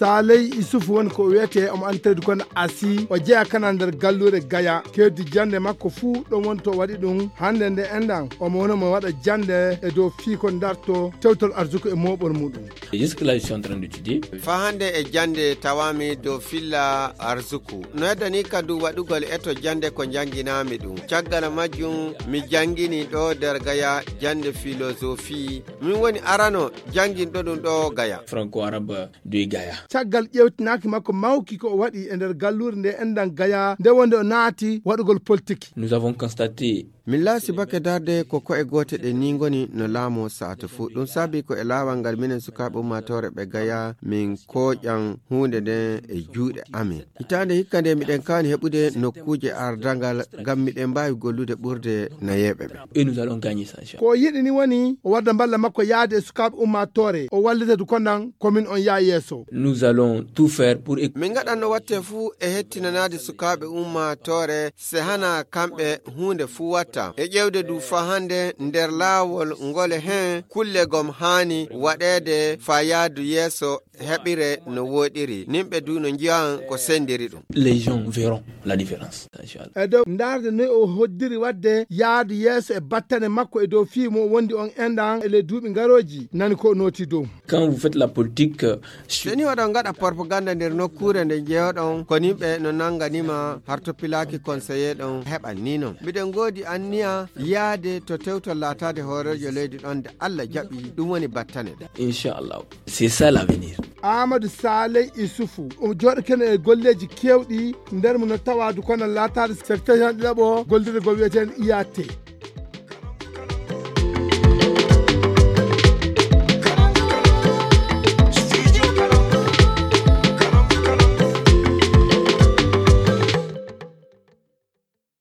Saleh Isufu won ko wiyete o antere kon asi o jeya kana nder gallure gaya keddi jande makko fu ɗon wonto waɗi ɗum hande nde endan o mono mo waɗa jande e dow fii ko darto tewtol arzuko e moɓol muɗum. Jusque là je suis en train d'étudier. Fa hande e jande tawami dow filla arzuku no heddani kadu waɗugol eto jande ko janginami ɗum caggal majjum mi jangini ɗo nder gaya jande philosophie min woni arano janginɗo ɗum ɗo gaya franco arabe de gaya caggal ƴewtinaki makko mawki ko o waɗi e nder gallure nde endan gaya nde wonde o naati waɗugol politique. Nous avons constaté min laasi bake darde ko ko'e gote ɗe ni goni no laamo sa'ata fuu ɗum saabi ko e laawal ngal minen sukaaɓe ummatore ɓe gaya min koƴan hunde nden e juuɗe amin hitande hikka nde miɗen kawni heɓude nokkuje ardangal ngam miɗen mbawi gollude ɓurde nayeɓe ɓe et nous allons gagner ça. Ko yiɗi ni woni o wadda balla makko yaade e sukaaɓe ummatore o wallita du kondan commune on yaa yeeso. Nous allons tout faire pour min gaɗanno watte fuu e hettinanade sukaaɓe ummatore se hana kamɓe hunde fuu watta e ƴewde du fa hande nder laawol ngole hen kulle gom hani waɗede fa yaadu yeeso heɓire no woɗiri nimɓe du no jiyan ko sendiri ɗum. Les gens verront la différence. E dow ndarde noy o hoddiri wadde yaadu yeeso e battane makko e dow fii mo wondi on endan e les duuɓi garoji nani ko noti dow. Quand vous faites la politique seni oɗon gaɗa propagande nder nokkure nde jeeyoɗon ko nimɓe no nanganima harto pilaki conseiller ɗon heɓan ni non mbiɗen goodi anniya yaade to tewtol laatade hoorejo leydi ɗon nde Allah jaɓi ɗum woni battane ɗe inchallah c'est ça l'avenir. Amadou Saleh Isufu o joɗakene e golleji kewɗi nder mo no tawadu kono laatade secteur ɗiɗaɓo gollirde gol wiyeten IAT.